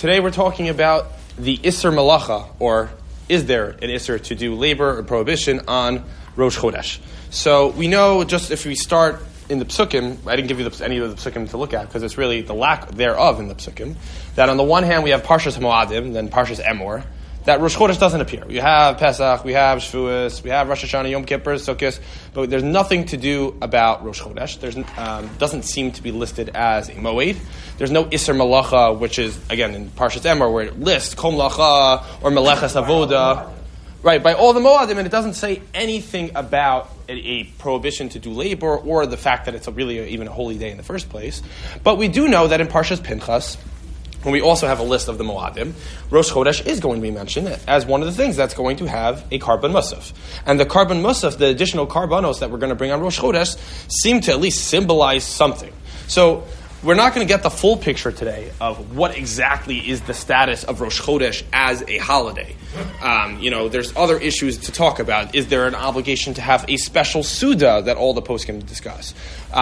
Today we're talking about the Isser Malacha, or is there an Isser to do labor or prohibition on Rosh Chodesh? So we know, just if we start in the Psukim, I didn't give you any of the Psukim to look at because it's really the lack thereof in the Psukim, that on the one hand we have Parshas Moadim, then Parshas Emor, that Rosh Chodesh doesn't appear. We have Pesach, we have Shavuos, we have Rosh Hashanah, Yom Kippur, Sukkot, but there's nothing to do about Rosh Chodesh. There's doesn't seem to be listed as a Moed. There's no Isser Malacha, which is, again, in Parshas Emor, where it lists Kol Malacha or Melechas Avoda, right, by all the Moadim, and it doesn't say anything about a prohibition to do labor or the fact that it's even a holy day in the first place. But we do know that in Parshas Pinchas, when we also have a list of the Moadim, Rosh Chodesh is going to be mentioned as one of the things that's going to have a Karban Musaf. And the Karban Musaf, the additional Karbanos that we're going to bring on Rosh Chodesh, seem to at least symbolize something. So we're not going to get the full picture today of what exactly is the status of Rosh Chodesh as a holiday. There's other issues to talk about. Is there an obligation to have a special Suda that all the poskim discuss?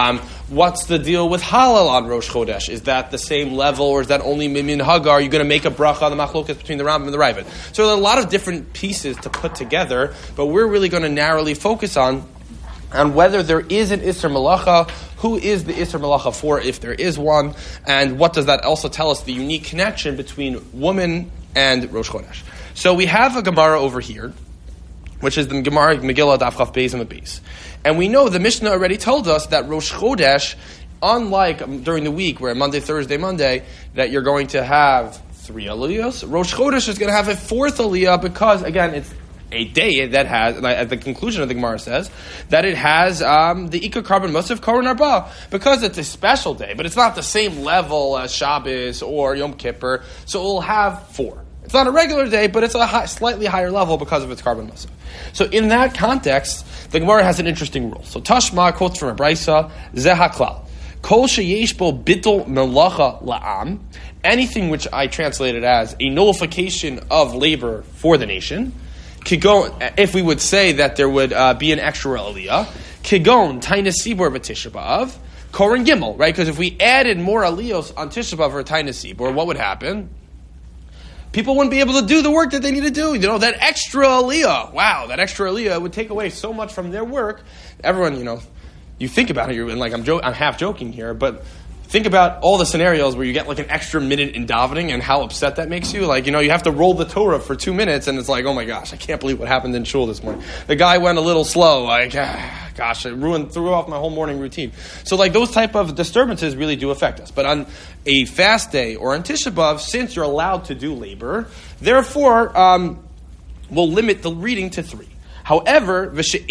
What's the deal with Halal on Rosh Chodesh? Is that the same level, or is that only Mimin Hagar? Are you going to make a bracha on the machlokas between the Rambam and the Raavad? So there are a lot of different pieces to put together, but we're really going to narrowly focus on whether there is an Isser Malacha, who is the Isser Malacha for, if there is one, and what does that also tell us, the unique connection between woman and Rosh Chodesh. So we have a Gemara over here, which is the Gemara Megillah Daf Chaf Beis and Beis. And we know the Mishnah already told us that Rosh Chodesh, unlike during the week, where Monday, Thursday, Monday, that you're going to have 3 aliyos, Rosh Chodesh is going to have a 4th aliyah because, again, it's a day that has, at the conclusion of the Gemara says, that it has the Ikar Karban Musaf Koran Arba, because it's a special day, but it's not the same level as Shabbos or Yom Kippur, so it will have 4. It's not a regular day, but it's a slightly higher level because of its Karban Musaf. So in that context, the Gemara has an interesting rule. So Tashma quotes from a Brisa, Zeh HaKlal, Kol sheyesh bo bittul melacha la'am, anything which I translated as a nullification of labor for the nation, Kigon, if we would say that there would be an extra aliyah, Kigon, Tainas Sibor B'Tisha B'Av, Koren Gimel, right? Because if we added more aliyos on Tisha B'Av or Tainas Sibor, what would happen? People wouldn't be able to do the work that they need to do. That extra aliyah, wow, that extra aliyah would take away so much from their work. Everyone, you think about it, I'm half joking here, but think about all the scenarios where you get like an extra minute in davening and how upset that makes you. You have to roll the Torah for 2 minutes and it's like, oh my gosh, I can't believe what happened in shul this morning. The guy went a little slow, it threw off my whole morning routine. So those type of disturbances really do affect us. But on a fast day or on Tisha B'Av, since you're allowed to do labor, therefore, we'll limit the reading to 3. However,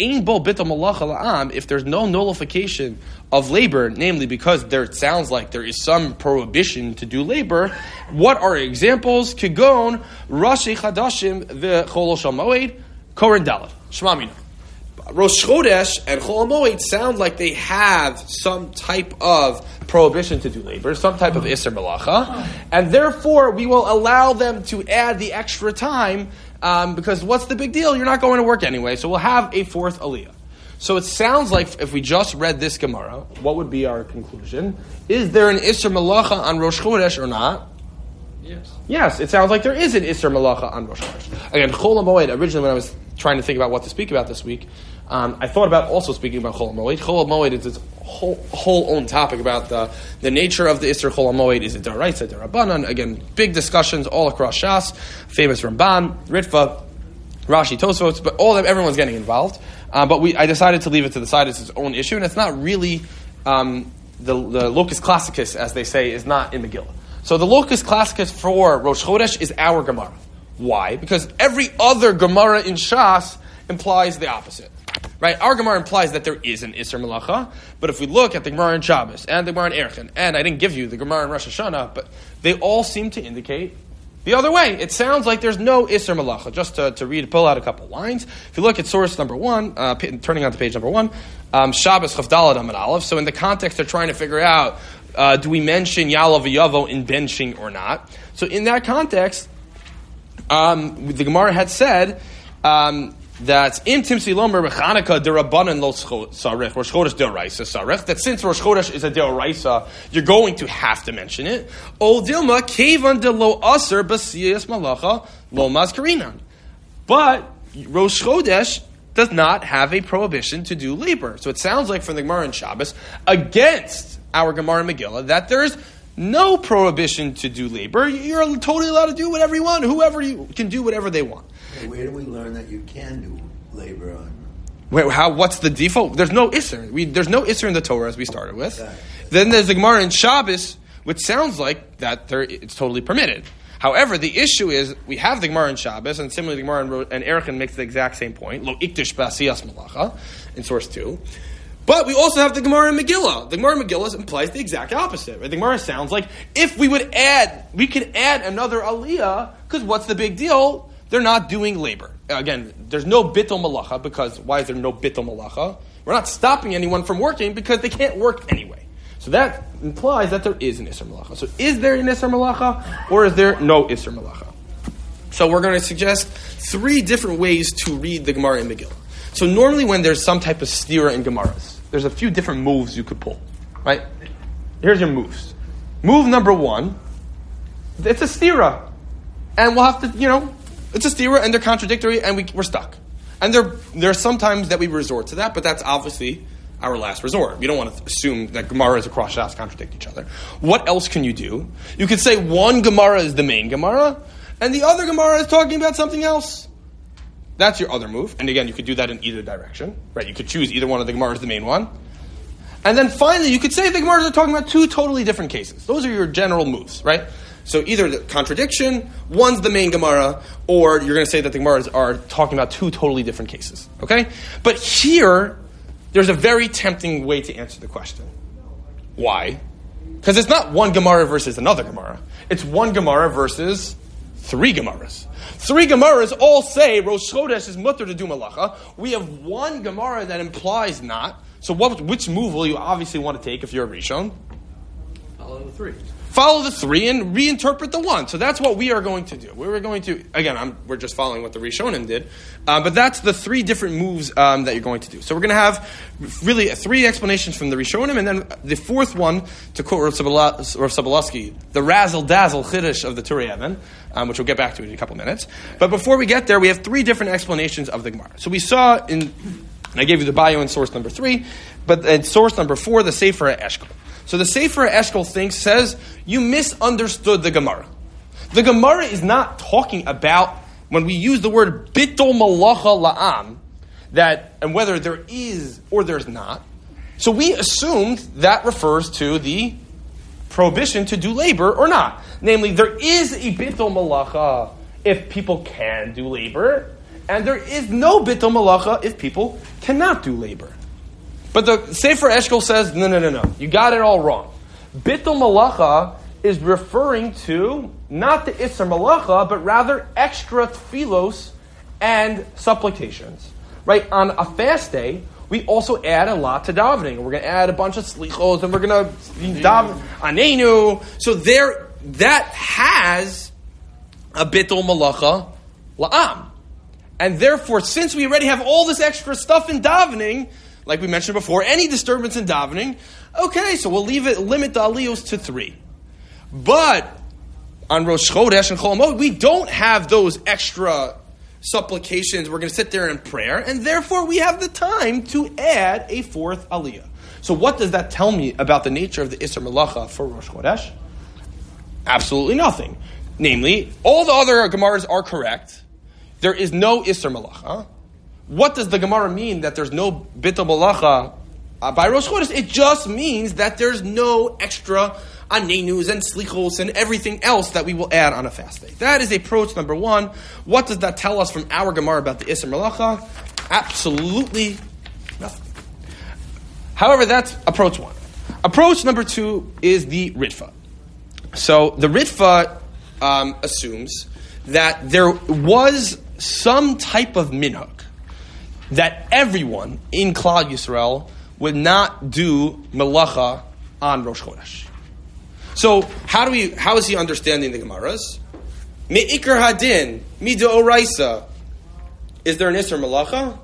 if there's no nullification of labor, namely because it sounds like there is some prohibition to do labor, what are examples? Kigon, Rashi Chadashim, the Chol Shal Moed, Koren Dalet. Shema Mina. Rosh Chodesh and Chol Moed sound like they have some type of prohibition to do labor, some type of Isser Malacha, and therefore we will allow them to add the extra time. Because what's the big deal? You're not going to work anyway, so we'll have a 4th aliyah. So it sounds like if we just read this Gemara, what would be our conclusion? Is there an Isser Malacha on Rosh Chodesh or not? Yes, it sounds like there is an Isser Malacha on Rosh Chodesh. Again, Chol HaMoed, originally when I was trying to think about what to speak about this week, I thought about also speaking about Chol HaMoed. Chol HaMoed is its whole own topic about the nature of the Isser Chol HaMoed. Is it D'Oraisa, D'Rabbanan? Again, big discussions all across Shas, famous Ramban, Ritva, Rashi, Tosfos, but everyone's getting involved. But I decided to leave it to the side as its own issue, and it's not really the locus classicus, as they say, is not in Megillah. So the locus classicus for Rosh Chodesh is our Gemara. Why? Because every other Gemara in Shas implies the opposite. Right? Our Gemara implies that there is an Isser Malacha, but if we look at the Gemara in Shabbos and the Gemara in Erchin, and I didn't give you the Gemara in Rosh Hashanah, but they all seem to indicate the other way. It sounds like there's no Isser Malacha. Just to pull out a couple lines. If you look at source number 1, turning on to page number 1, Shabbos Chaf Daled Amud Aleph. So in the context of trying to figure out, do we mention Yalav Yavo in benching or not? So in that context, the Gemara had said, that im timsi lomer b'Chanukah derabanan lo sarich Rosh Chodesh deoraisa sarich, that since Rosh Chodesh is a deoraisa, you're going to have to mention it. Ol dilma kevan de lo aser b'siyas malacha lo mazkarinan. But Rosh Chodesh does not have a prohibition to do labor. So it sounds like from the Gemara in Shabbos against our Gemara in Megillah that there's no prohibition to do labor. You're totally allowed to do whatever you want. Whoever you can do whatever they want. Where do we learn that you can do labor on? What's the default? There's no Isser. There's no Isser in the Torah as we started with. Exactly. Then there's the Gemara in Shabbos, which sounds like that it's totally permitted. However, the issue is we have the Gemara in Shabbos, and similarly the Gemara in Erechim makes the exact same point. Lo iktish b'asiyas malacha in source 2. But we also have the Gemara in Megillah. The Gemara in Megillah implies the exact opposite. Right? The Gemara sounds like if we could add another aliyah, because what's the big deal? They're not doing labor. Again, there's no bittul malacha, because why is there no bittul malacha? We're not stopping anyone from working because they can't work anyway. So that implies that there is an Isser Malacha. So is there an Isser Malacha, or is there no Isser Malacha? So we're going to suggest 3 different ways to read the Gemara in Megillah. So normally when there's some type of stira in Gemaras, there's a few different moves you could pull. Right? Here's your moves. Move number 1, it's a stira. And we'll have to, it's a stira and they're contradictory and we're stuck. And there are some times that we resort to that, but that's obviously our last resort. We don't want to assume that Gemaras across Shas contradict each other. What else can you do? You could say one Gemara is the main Gemara, and the other Gemara is talking about something else. That's your other move. And again, you could do that in either direction. Right? You could choose either one of the Gemaras as the main one. And then finally, you could say the Gemaras are talking about 2 totally different cases. Those are your general moves, right? So either the contradiction, one's the main Gemara, or you're going to say that the Gemaras are talking about 2 totally different cases. Okay? But here, there's a very tempting way to answer the question. Why? Because it's not one Gemara versus another Gemara. It's one Gemara versus 3 Gemaras. 3 Gemaras all say Rosh Chodesh is mutter to do malacha. We have one Gemara that implies not. So which move will you obviously want to take if you're a Rishon? Follow the 3. Follow the 3 and reinterpret the 1. So that's what we are going to do. We're going to, again, we're just following what the Rishonim did, but that's the 3 different moves that you're going to do. So we're going to have really 3 explanations from the Rishonim, and then the 4th one, to quote Rav Sobolewski, the razzle-dazzle chiddush of the Turei Even, which we'll get back to in a couple minutes. But before we get there, we have 3 different explanations of the Gemara. So we saw and I gave you the bio in source number 3, but in source number 4, the Sefer Eshkol. So the Sefer Eshkol says, you misunderstood the Gemara. The Gemara is not talking about, when we use the word bittul malacha la'am, that, and whether there is or there's not. So we assumed that refers to the prohibition to do labor or not. Namely, there is a bittul malacha if people can do labor, and there is no bittul malacha if people cannot do labor. But the Sefer Eshkol says, no. You got it all wrong. Bittul malacha is referring to not the Isser malacha, but rather extra tfilos and supplications. Right? On a fast day, we also add a lot to davening. We're going to add a bunch of slichos, and we're going to daven anenu. So that has a bittul malacha la'am. And therefore, since we already have all this extra stuff in davening, like we mentioned before, any disturbance in davening, okay, so we'll limit the aliyos to 3. But on Rosh Chodesh and Chol Hamoed, we don't have those extra supplications. We're going to sit there in prayer, and therefore we have the time to add a 4th aliyah. So what does that tell me about the nature of the Isser Malacha for Rosh Chodesh? Absolutely nothing. Namely, all the other Gemaras are correct. There is no Isser Malacha. What does the Gemara mean that there's no bittul malacha by Rosh Chodesh? It just means that there's no extra anenus and slichos and everything else that we will add on a fast day. That is approach number 1. What does that tell us from our Gemara about the Isser Malacha? Absolutely nothing. However, that's approach 1. Approach number 2 is the Ritva. So the Ritva assumes that there was some type of minhag that everyone in Klal Yisrael would not do melacha on Rosh Chodesh. So how is he understanding the Gemaras? Me'ikar hadin, mi'deoraisa, Is there an Isser Malacha?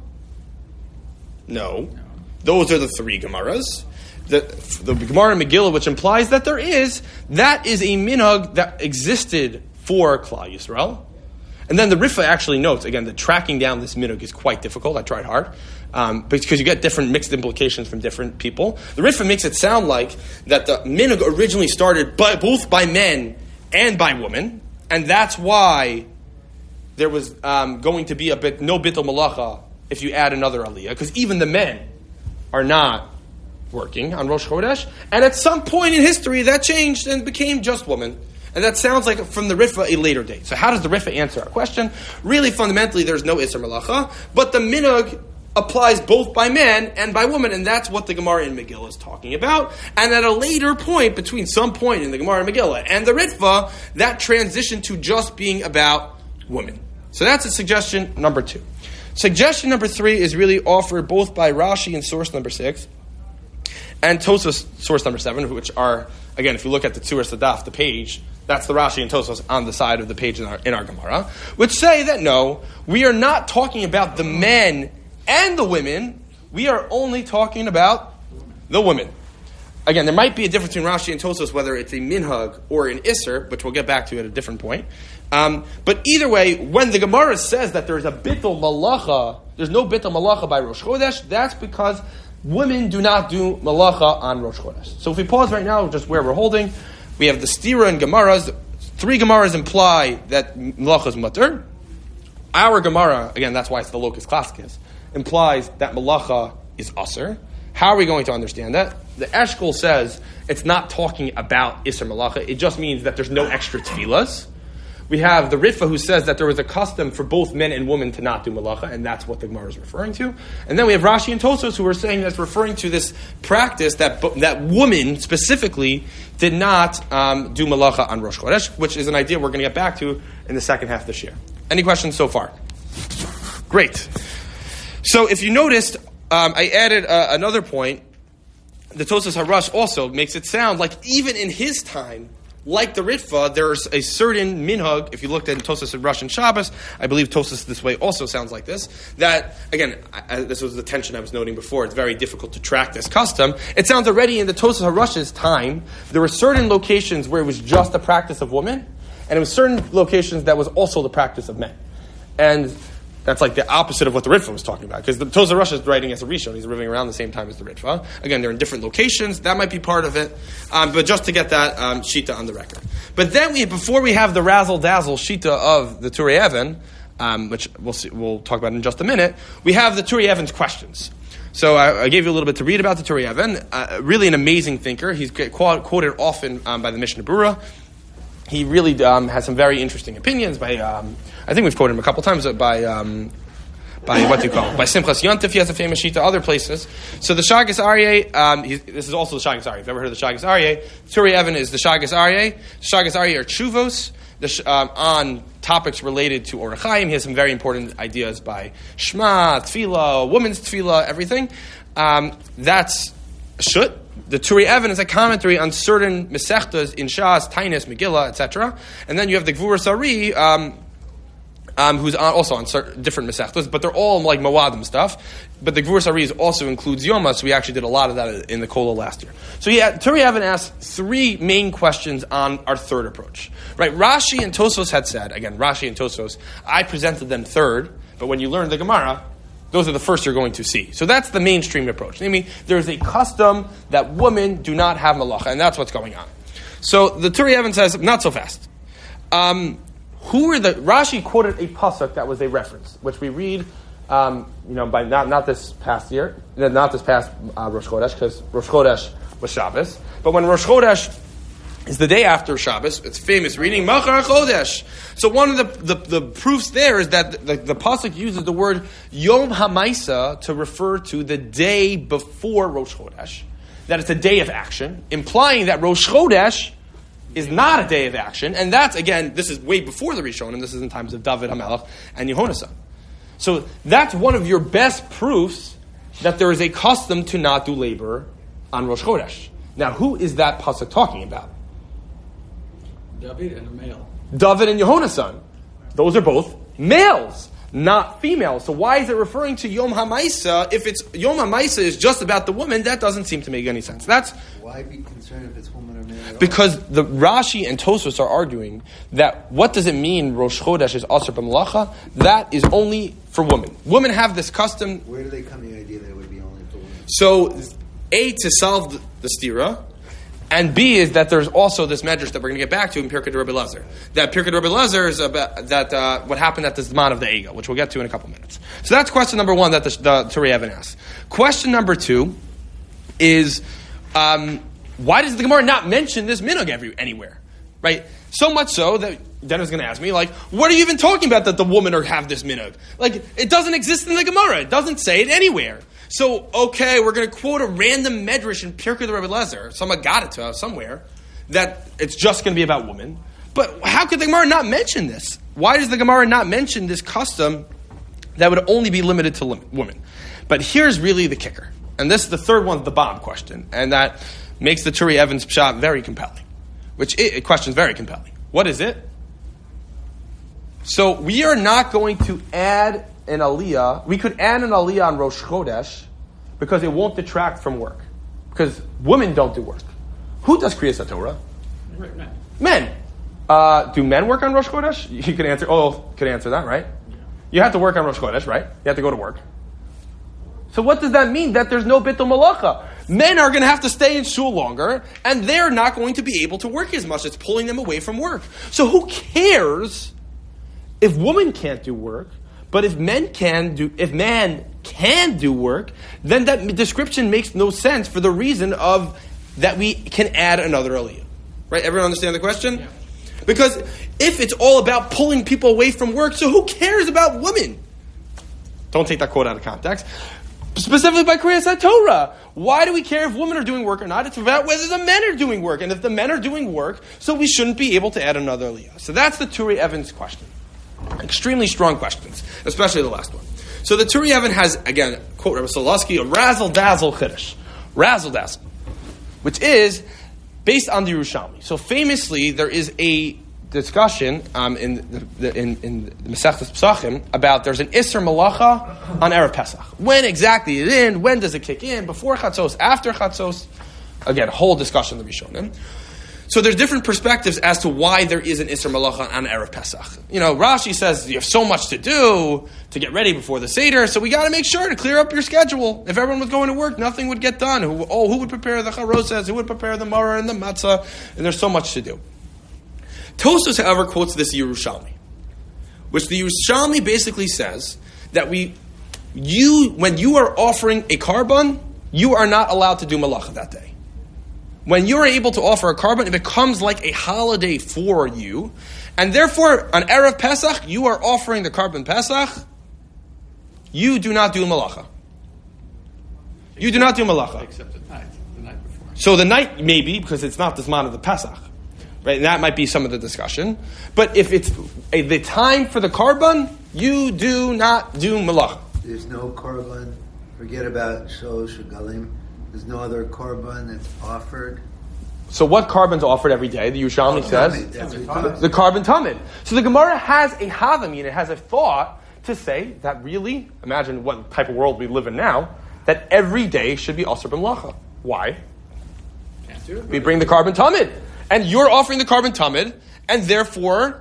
No. Those are the three Gemaras. The Gemara in Megillah, which implies that there is, that is a minhag that existed for Klal Yisrael. And then the Rifa actually notes, again, that tracking down this minhag is quite difficult. I tried hard. Because you get different mixed implications from different people. The Rifa makes it sound like that the minhag originally started both by men and by women. And that's why there was going to be no Bittul Malacha if you add another Aliyah. Because even the men are not working on Rosh Chodesh. And at some point in history, that changed and became just women. And that sounds like from the Rifa a later date. So how does the Rifa answer our question? Really, fundamentally, there's no Isser Malacha. But the minhag applies both by men and by women. And that's what the Gemara in Megillah is talking about. And at a later point, between some point in the Gemara in Megillah and the Ritva, that transitioned to just being about women. So that's a suggestion number 2. Suggestion number 3 is really offered both by Rashi in source number 6 and Tosfos source number 7, which are, again, if you look at the Tzuras Sadaf, the page, that's the Rashi and Tosfos on the side of the page in our Gemara, which say that no, we are not talking about the men and the women, we are only talking about the women. Again, there might be a difference between Rashi and Tosfos, whether it's a minhag or an isser, which we'll get back to at a different point. But either way, when the Gemara says that there's a bittul malacha, there's no bittul malacha by Rosh Chodesh, that's because women do not do malacha on Rosh Chodesh. So if we pause right now, just where we're holding, we have the stira and Gemaras. 3 Gemaras imply that malacha is mutter. Our Gemara, again, that's why it's the locus classicus, implies that malacha is aser. How are we going to understand that? The Eshkol says it's not talking about Isser Malacha. It just means that there's no extra tefillas. We have the Ritva who says that there was a custom for both men and women to not do Malacha, and that's what the Gemara is referring to. And then we have Rashi and Tosfos who are saying that's referring to this practice that women specifically did not do Malacha on Rosh Chodesh, which is an idea we're going to get back to in the second half of this year. Any questions so far? Great. So if you noticed, I added another point. The Tosfos Harash also makes it sound like even in his time, like the Ritva, there's a certain minhag. If you looked at Tosfos Harash and Shabbos, I believe Tosfos this way also sounds like this. That, again, this was the tension I was noting before. It's very difficult to track this custom. It sounds already in the Tosfos Harash's time, there were certain locations where it was just the practice of women, and it was certain locations that was also the practice of men. And that's like the opposite of what the Ritva was talking about. Because the Tosfos Harash is writing as a Rishon. He's living around the same time as the Ritva. Again, they're in different locations. That might be part of it. But just to get that Shita on the record. But then before we have the razzle-dazzle Shita of the Turei Even, which we'll talk about in just a minute, we have the Turei Even's questions. So I gave you a little bit to read about the Turei Even. Really an amazing thinker. He's quoted often by the Mishnah Berurah. He really has some very interesting opinions by, I think we've quoted him a couple times, by what do you call it? By Simchas Yontif, he has a famous shita, other places. So the Shagas Aryeh, this is also the Shagas Aryeh. If you've ever heard of the Shagas Aryeh, Turei Even is the Shagas Aryeh. Shagas Aryeh are tshuvos on topics related to Orach Chaim. He has some very important ideas by Shema, Tefillah, women's Tefillah, everything. That's Shut. The Turei Even is a commentary on certain Mesechtas in Shas, Tainis, Megillah, etc. And then you have the Gvuras Ari, who's also on certain different Mesechtas, but they're all like Moadim stuff. But the Gvuras Ari also includes Yoma, so we actually did a lot of that in the Kola last year. So Turei Even asked 3 main questions on our third approach. Right? Rashi and Tosfos had said, again, Rashi and Tosfos, I presented them third, but when you learn the Gemara, those are the first you're going to see. So that's the mainstream approach. Namely, there's a custom that women do not have malacha, and that's what's going on. So the Turei Even says, not so fast. Rashi quoted a pasuk that was a reference, which we read, by not this past year, not this past Rosh Chodesh, because Rosh Chodesh was Shabbos, but when Rosh Chodesh is the day after Shabbos, it's famous reading, Machar Chodesh. So one of the proofs there is that the pasuk uses the word Yom HaMaisa to refer to the day before Rosh Chodesh, that it's a day of action, implying that Rosh Chodesh is not a day of action, and that's, again, this is way before the Rishonim, this is in times of David HaMelech and Yehonasan. So that's one of your best proofs that there is a custom to not do labor on Rosh Chodesh. Now, who is that pasuk talking about? David and a male. David and Yehonasan. Those are both males. not female. So why is it referring to Yom HaMaisa? If it's Yom HaMaisa is just about the woman, that doesn't seem to make any sense. That's Why be concerned if it's woman or man? because the Rashi and Tosfos are arguing that what does it mean Rosh Chodesh is Asr b'Melacha? That is only for women. Women have this custom. Where do they come the idea that it would be only for women? So A, to solve the stira, and B is that there's also this medrash that we're going to get back to in Pirkei Rabbi Elazar. That Pirkei Rabbi Elazar is about that what happened at the Zman of the Ega, which we'll get to in a couple minutes. So that's question number one that the Turei Even asks. Question number two is why does the Gemara not mention this minhag anywhere? Right? So much so that Dennis is going to ask me, like, what are you even talking about that the women have this minhag? Like, it doesn't exist in the Gemara. It doesn't say it anywhere. So, okay, we're going to quote a random medrash in Pirkei Rabbi Elazar. Someone got it to us somewhere that it's just going to be about women. But how could the Gemara not mention this? Why does the Gemara not mention this custom that would only be limited to women? But here's really the kicker. And this is the third one, the bomb question. And that makes the Turei Even's pshat very compelling. It question's very compelling. What is it? So we are not going to add an aliyah. We could add an aliyah on Rosh Chodesh because it won't detract from work. Because women don't do work. Who does Kriyas HaTorah? Men. Do men work on Rosh Chodesh? You can answer. Could answer that, right? Yeah. You have to work on Rosh Chodesh, right? You have to go to work. So what does that mean? That there's no bitul malacha. Men are going to have to stay in shul longer, and they're not going to be able to work as much. It's pulling them away from work. So who cares if women can't do work? But if man can do work, then that description makes no sense for the reason of that we can add another aliyah. Right? Everyone understand the question? Yeah. Because if it's all about pulling people away from work, so who cares about women? Don't take that quote out of context. Specifically by Kriyas HaTorah. Why do we care if women are doing work or not? It's about whether the men are doing work. And if the men are doing work, so we shouldn't be able to add another aliyah. So that's the Turei Even's question. Extremely strong questions, especially the last one. So the Turei Even has, again, quote Rabbi Solovsky, a razzle-dazzle chiddush. Razzle-dazzle. Which is based on the Yerushalmi. So famously, there is a discussion in the Masechtas Pesachim about there's an Isser Malacha on Erev Pesach. When exactly it in? When does it kick in? Before Chatzos? After Chatzos? Again, whole discussion in the Rishonim. So there's different perspectives as to why there is an Isser Malacha on Erev Pesach. You know, Rashi says you have so much to do to get ready before the Seder, so we got to make sure to clear up your schedule. If everyone was going to work, nothing would get done. Who would prepare the charosas? Who would prepare the maror and the matzah? And there's so much to do. Tosfos, however, quotes this Yerushalmi, which the Yerushalmi basically says that when you are offering a korban, you are not allowed to do malacha that day. When you are able to offer a korban, it becomes like a holiday for you, and therefore, on Erev Pesach, you are offering the korban Pesach. You do not do malacha. You do not do malacha. Except at night, the night before. So the night, maybe, because it's not the Zman of the Pesach. Right, and that might be some of the discussion. But if it's the time for the korban, you do not do malacha. There's no korban. Forget about shosh galim. There's no other korban that's offered. So what korban's offered every day? The Yerushalmi says the korban tamid. So the Gemara has a havamin. It has a thought to say that really, imagine what type of world we live in now, that every day should be asur b'melacha. Why? Can't do it. We bring the korban tamid. And you're offering the korban tamid, and therefore,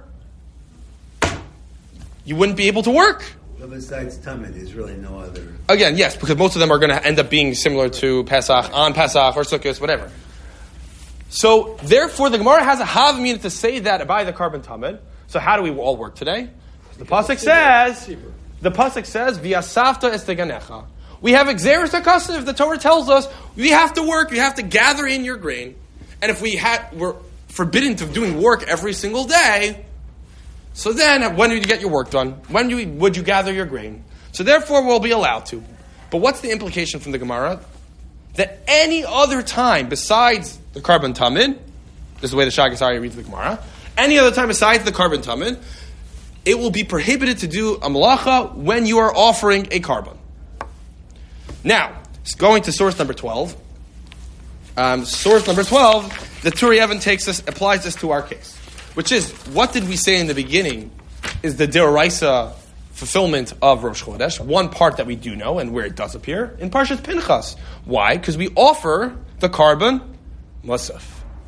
you wouldn't be able to work. But besides tamid, there's really no other. Again, yes, because most of them are going to end up being similar to Pesach, on Pesach, or Sukkot, whatever. So, therefore, the Gemara has a havamina to say that by the korban tamid. So how do we all work today? The pasuk says, "V'yasafta es teganecha." We have exeris hakasif. The Torah tells us we have to work. You have to gather in your grain. And if we're forbidden to doing work every single day, so then when would you get your work done? When would you gather your grain? So therefore we'll be allowed to. But what's the implication from the Gemara? That any other time besides the korban tamid, this is the way the Shagas Aryeh reads the Gemara, any other time besides the korban tamid, it will be prohibited to do a malacha when you are offering a korban. Now, going to source number 12. Source number 12, the Turei Even applies this to our case, which is, what did we say in the beginning is the deraisa fulfillment of Rosh Chodesh. One part that we do know and where it does appear in Parshas Pinchas. Why? Because we offer the carbon musaf.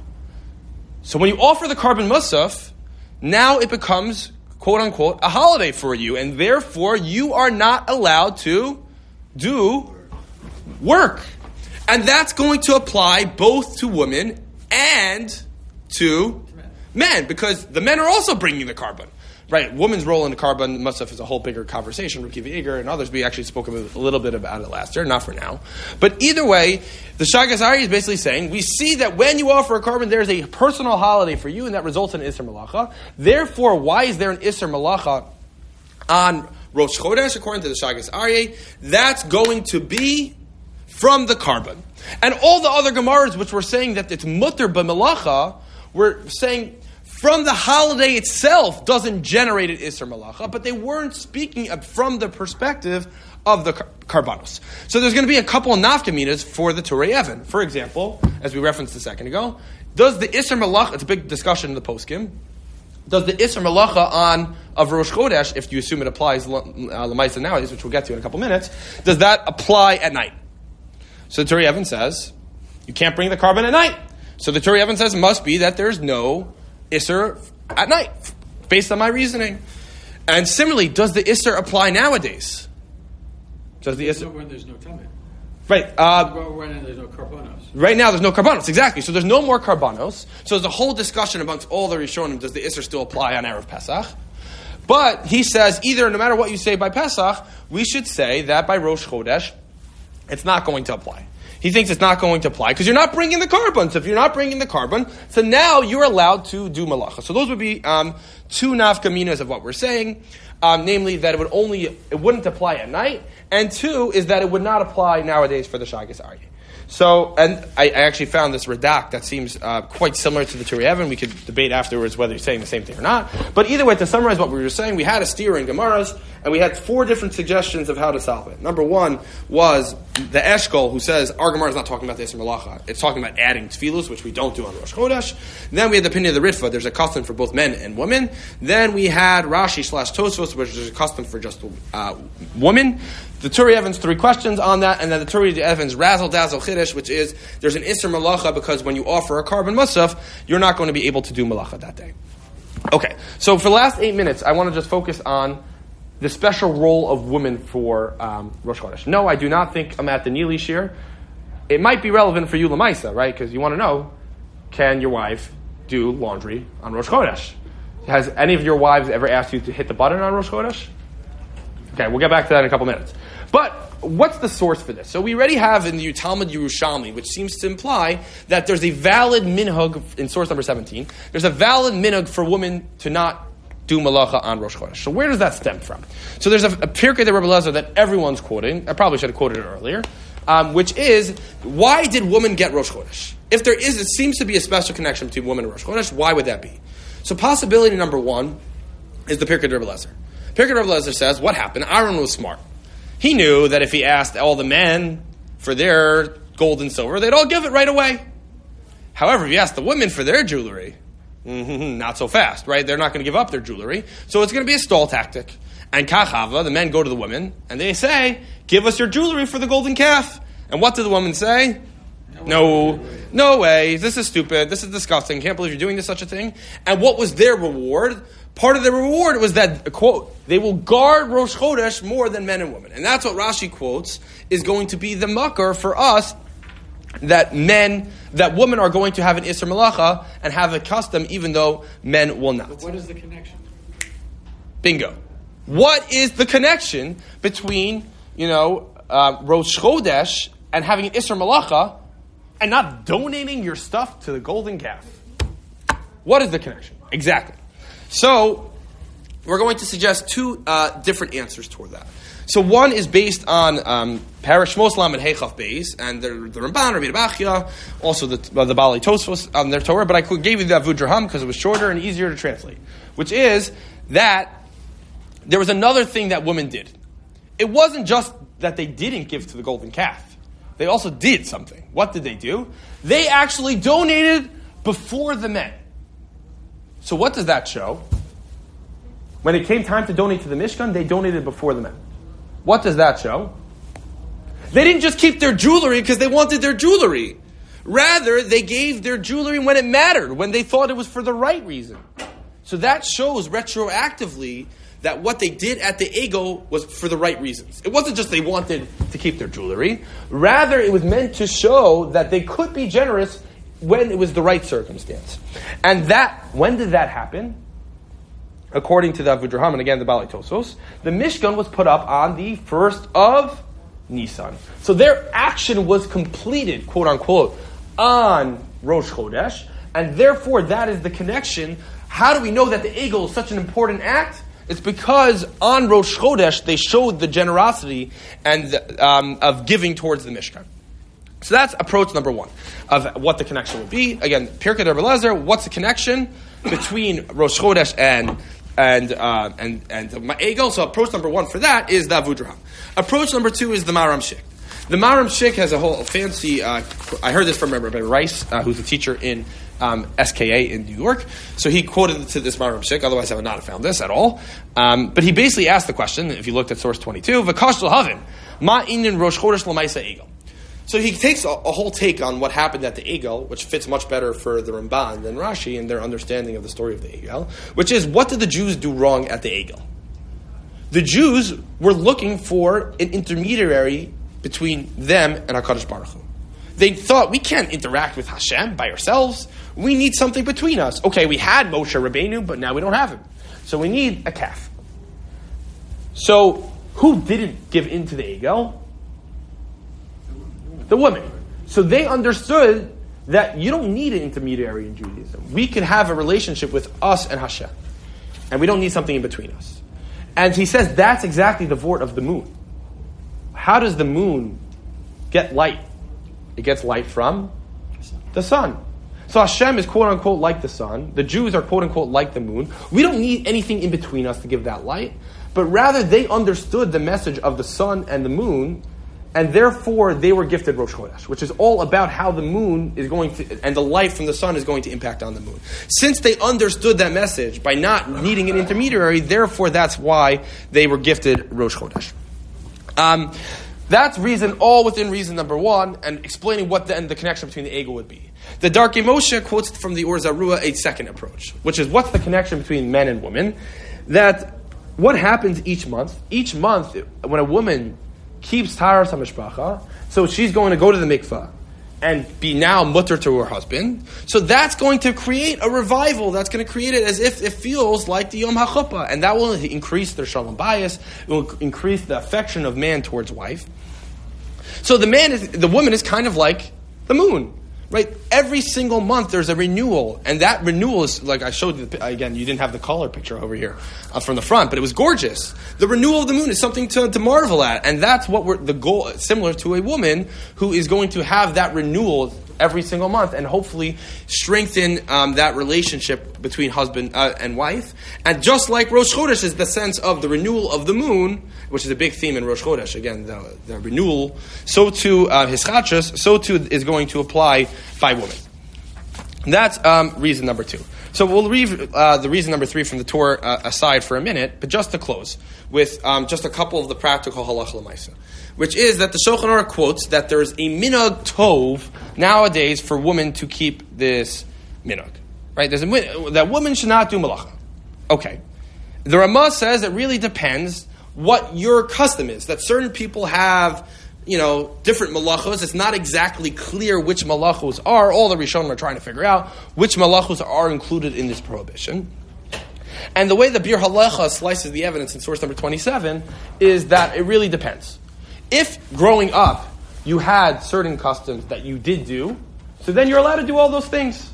So when you offer the carbon musaf, now it becomes, quote unquote, a holiday for you, and therefore you are not allowed to do work. And that's going to apply both to women and to men, because the men are also bringing the carbon. Right, woman's role in the carbon musaf is a whole bigger conversation. Rav Kiva Eger and others, we actually spoke a little bit about it last year, not for now. But either way, the Shagas Ari is basically saying, we see that when you offer a carbon, there's a personal holiday for you, and that results in Isser Malacha. Therefore, why is there an Isser Malacha on Rosh Chodesh, according to the Shagas Ari? That's going to be from the carbon. And all the other Gemaras, which were saying that it's mutter b'melacha, were saying from the holiday itself doesn't generate an Isser Malacha, but they weren't speaking from the perspective of the Karbanos. So there's going to be a couple of nafkaminas for the Turei Even. For example, as we referenced a second ago, does the Isser Malacha, it's a big discussion in the poskim, does the Isser Malacha of Rosh Chodesh, if you assume it applies L'maisa nowadays, which we'll get to in a couple minutes, does that apply at night? So the Turei Even says, you can't bring the carbon at night. So the Turei Even says it must be that there's no Isser at night, based on my reasoning. And similarly, does the Isser apply nowadays? Does the Isser... When there's no Tamid. Right. When there's no Karbanos. Right now, there's no Karbanos, exactly. So there's no more Karbanos. So there's a whole discussion amongst all the Rishonim, does the Isser still apply on Erev Pesach? But he says, either, no matter what you say by Pesach, we should say that by Rosh Chodesh, it's not going to apply. He thinks it's not going to apply because you're not bringing the carbon. So if you're not bringing the carbon, so now you're allowed to do malacha. So those would be two nafkaminas of what we're saying, namely that it wouldn't apply at night, and two is that it would not apply nowadays for the Shagas Aryeh. So, and I actually found this redact that seems quite similar to the Turei Even. We could debate afterwards whether he's saying the same thing or not. But either way, to summarize what we were saying, we had a steer in Gemaras, and we had 4 different suggestions of how to solve it. Number 1 was the Eshkol, who says, our Gemara is not talking about the Isser Malacha. It's talking about adding tefillus, which we don't do on Rosh Chodesh. Then we had the opinion of the Ritva. There's a custom for both men and women. Then we had Rashi / Tosfos, which is a custom for just women. The Turei Even's 3 questions on that, and then the Turei Even's Razzle Dazzle Chiddush, which is there's an Isser Malacha because when you offer a carbon musaf, you're not going to be able to do Malacha that day. Okay, so for the last 8 minutes, I want to just focus on the special role of women for Rosh Chodesh. No, I do not think I'm at the Nili Shir. It might be relevant for you, Lamaisa, right? Because you want to know, can your wife do laundry on Rosh Chodesh? Has any of your wives ever asked you to hit the button on Rosh Chodesh? Okay, we'll get back to that in a couple minutes. But what's the source for this? So we already have in the Talmud Yerushalmi, which seems to imply that there's a valid minhag in source number 17. There's a valid minhag for women to not do malacha on Rosh Chodesh. So where does that stem from? So there's a Pirkei de Rebbe Elazar that everyone's quoting. I probably should have quoted it earlier, which is, why did women get Rosh Chodesh? If there is, it seems to be a special connection between women and Rosh Chodesh. Why would that be? So possibility number 1 is the Pirkei de Rebbe Elazar. Pirkei de Rebbe Elazar says, what happened? Aaron was smart. He knew that if he asked all the men for their gold and silver, they'd all give it right away. However, if you ask the women for their jewelry, not so fast, right? They're not going to give up their jewelry. So it's going to be a stall tactic. And Kachava, the men go to the women, and they say, give us your jewelry for the golden calf. And what do the women say? No way. This is stupid. This is disgusting. Can't believe you're doing such a thing. And what was their reward? Part of the reward was that, quote, they will guard Rosh Chodesh more than men and women. And that's what Rashi quotes is going to be the makar for us, that women are going to have an Isser Malacha and have a custom even though men will not. But what is the connection? Bingo. What is the connection between, Rosh Chodesh and having an Isser Malacha and not donating your stuff to the golden calf? What is the connection? Exactly. So, we're going to suggest 2 different answers toward that. So one is based on Parish Shmos Lamed Heichaf Beis, and the Ramban, Rabbi Bachya, also the Baalei Tosfos on their Torah, but I gave you the Avud Draham because it was shorter and easier to translate, which is that there was another thing that women did. It wasn't just that they didn't give to the golden calf. They also did something. What did they do? They actually donated before the men. So what does that show? when it came time to donate to the Mishkan, they donated before the men. What does that show? They didn't just keep their jewelry because they wanted their jewelry. Rather, they gave their jewelry when it mattered, when they thought it was for the right reason. So that shows retroactively that what they did at the Ego was for the right reasons. It wasn't just they wanted to keep their jewelry. Rather, it was meant to show that they could be generous when it was the right circumstance. And when did that happen? According to the Avudraham, and again the Balei Tosos, the Mishkan was put up on the 1st of Nisan. So their action was completed, quote unquote, on Rosh Chodesh, and therefore that is the connection. How do we know that the Egel is such an important act? It's because on Rosh Chodesh they showed the generosity and of giving towards the Mishkan. So that's approach number one of what the connection would be. Again, Pirkei Rebbe Eliezer, what's the connection between Rosh Chodesh and Egel? So approach number one for that is the Avudraham. Approach number two is the Maram Shik. The Maram Shik has a whole fancy, I heard this from Rabbi Rice, who's a teacher in SKA in New York. So he quoted to this Maram Shik, otherwise I would not have found this at all. But he basically asked the question, if you looked at source 22, V'kash l'havin, ma inin Rosh Chodesh l'maisa Egel. So he takes a whole take on what happened at the Egel, which fits much better for the Ramban than Rashi in their understanding of the story of the Egel, which is, what did the Jews do wrong at the Egel? The Jews were looking for an intermediary between them and HaKadosh Baruch Hu. They thought, we can't interact with Hashem by ourselves. We need something between us. Okay, we had Moshe Rabbeinu, but now we don't have him. So we need a calf. So who didn't give in to the Egel? The women. So they understood that you don't need an intermediary in Judaism. We can have a relationship with us and Hashem. And we don't need something in between us. And he says that's exactly the vort of the moon. How does the moon get light? It gets light from the sun. So Hashem is quote unquote like the sun. The Jews are quote unquote like the moon. We don't need anything in between us to give that light. But rather they understood the message of the sun and the moon, and therefore they were gifted Rosh Chodesh, which is all about how the moon is going to, and the light from the sun is going to impact on the moon. Since they understood that message by not needing an intermediary, therefore that's why they were gifted Rosh Chodesh. That's reason, all within reason number one, and explaining what then the connection between the Egel would be. The Darkei Moshe quotes from the Or Zarua a second approach, which is what's the connection between men and women? That what happens each month? Each month, when a woman keeps Taharas HaMishpacha, so she's going to go to the mikvah and be now mutter to her husband. So that's going to create a revival. That's going to create it as if it feels like the Yom HaChuppah. And that will increase their shalom bias. It will increase the affection of man towards wife. So the woman is kind of like the moon. Right? Every single month there's a renewal, and that renewal is, like I showed you, again, you didn't have the color picture over here from the front, but it was gorgeous. The renewal of the moon is something to marvel at, and that's what the goal, similar to a woman who is going to have that renewal every single month and hopefully strengthen that relationship between husband and wife. And just like Rosh Chodesh is the sense of the renewal of the moon, which is a big theme in Rosh Chodesh, again, the renewal, so too Hischachos, so too is going to apply by women. That's reason number two. So we'll leave the reason number three from the Torah aside for a minute, but just to close with just a couple of the practical halach l'maisa, which is that the Shulchan Aruch quotes that there's a minhag tov nowadays for women to keep this minhag. Right? That women should not do malacha. Okay. The Ramah says it really depends what your custom is. That certain people have, different malachos. It's not exactly clear which malachos are. All the Rishonim are trying to figure out which malachos are included in this prohibition. And the way the Bir Halecha slices the evidence in source number 27 is that it really depends. If growing up you had certain customs that you did do, so then you're allowed to do all those things.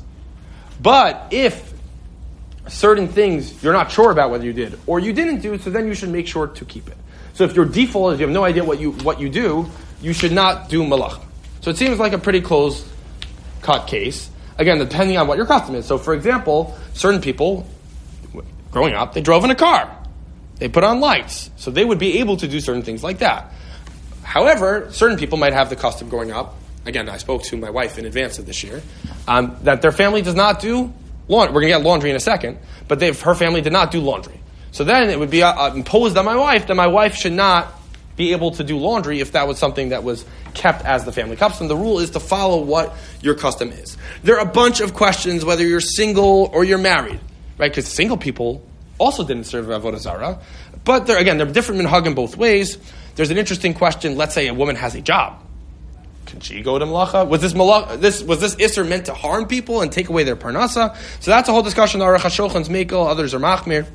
But if certain things you're not sure about whether you did or you didn't do, so then you should make sure to keep it. So if your default is you have no idea what you do, you should not do malacha. So it seems like a pretty close-cut case. Again, depending on what your custom is. So for example, certain people, growing up, they drove in a car. They put on lights. So they would be able to do certain things like that. However, certain people might have the custom growing up. Again, I spoke to my wife in advance of this year, that their family does not do laundry. We're going to get laundry in a second, but her family did not do laundry. So then it would be imposed on my wife that my wife should not be able to do laundry if that was something that was kept as the family custom. The rule is to follow what your custom is. There are a bunch of questions whether you're single or you're married, right? Because single people also didn't serve Avodah Zarah. But there are different minhagim both ways. There's an interesting question. Let's say a woman has a job. Can she go to malacha? Was this isser meant to harm people and take away their parnasa? So that's a whole discussion. Aruch HaShulchan's mekel, others are machmir.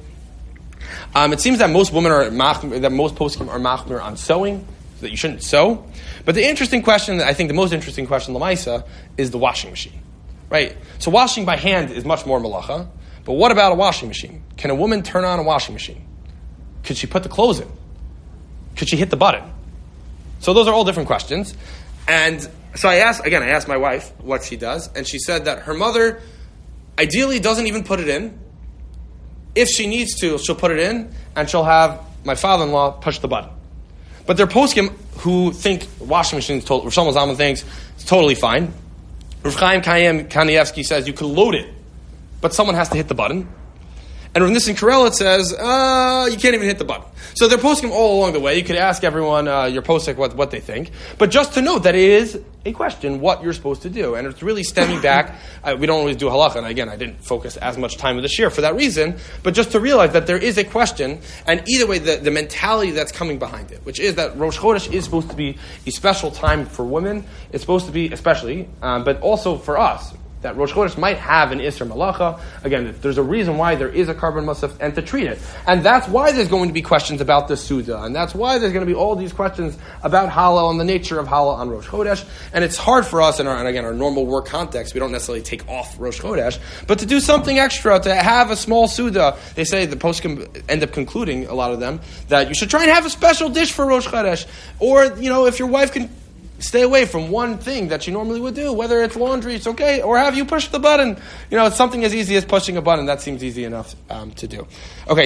It seems that most women are machmir, that most poskim are machmir on sewing, so that you shouldn't sew. But the interesting question, I think the most interesting question, Lamaisa, is the washing machine, right? So washing by hand is much more malacha. But what about a washing machine? Can a woman turn on a washing machine? Could she put the clothes in? Could she hit the button? So those are all different questions. And so I asked my wife what she does, and she said that her mother ideally doesn't even put it in. If she needs to, she'll put it in, and she'll have my father-in-law push the button. But there are poskim who think washing machine is totally, Rav Shlomo Zalman thinks it's totally fine. Rav Chaim Kanievsky says you could load it, but someone has to hit the button. And Rav Nissen Karelitz says, you can't even hit the button. So they're posting all along the way. You could ask everyone, your posting, what they think. But just to note that it is a question, what you're supposed to do. And it's really stemming back. We don't always do halacha. And again, I didn't focus as much time with this year for that reason. But just to realize that there is a question. And either way, the mentality that's coming behind it, which is that Rosh Chodesh is supposed to be a special time for women. It's supposed to be especially, but also for us. That Rosh Chodesh might have an Isser Malacha. Again, there's a reason why there is a Karban Musaf and to treat it. And that's why there's going to be questions about the Suda. And that's why there's going to be all these questions about Halal and the nature of Halal on Rosh Chodesh. And it's hard for us in our normal work context. We don't necessarily take off Rosh Chodesh. But to do something extra, to have a small Suda, they say the poskim end up concluding, a lot of them, that you should try and have a special dish for Rosh Chodesh. Or, if your wife can stay away from one thing that you normally would do, whether it's laundry, it's okay, or have you push the button. It's something as easy as pushing a button. That seems easy enough to do. Okay.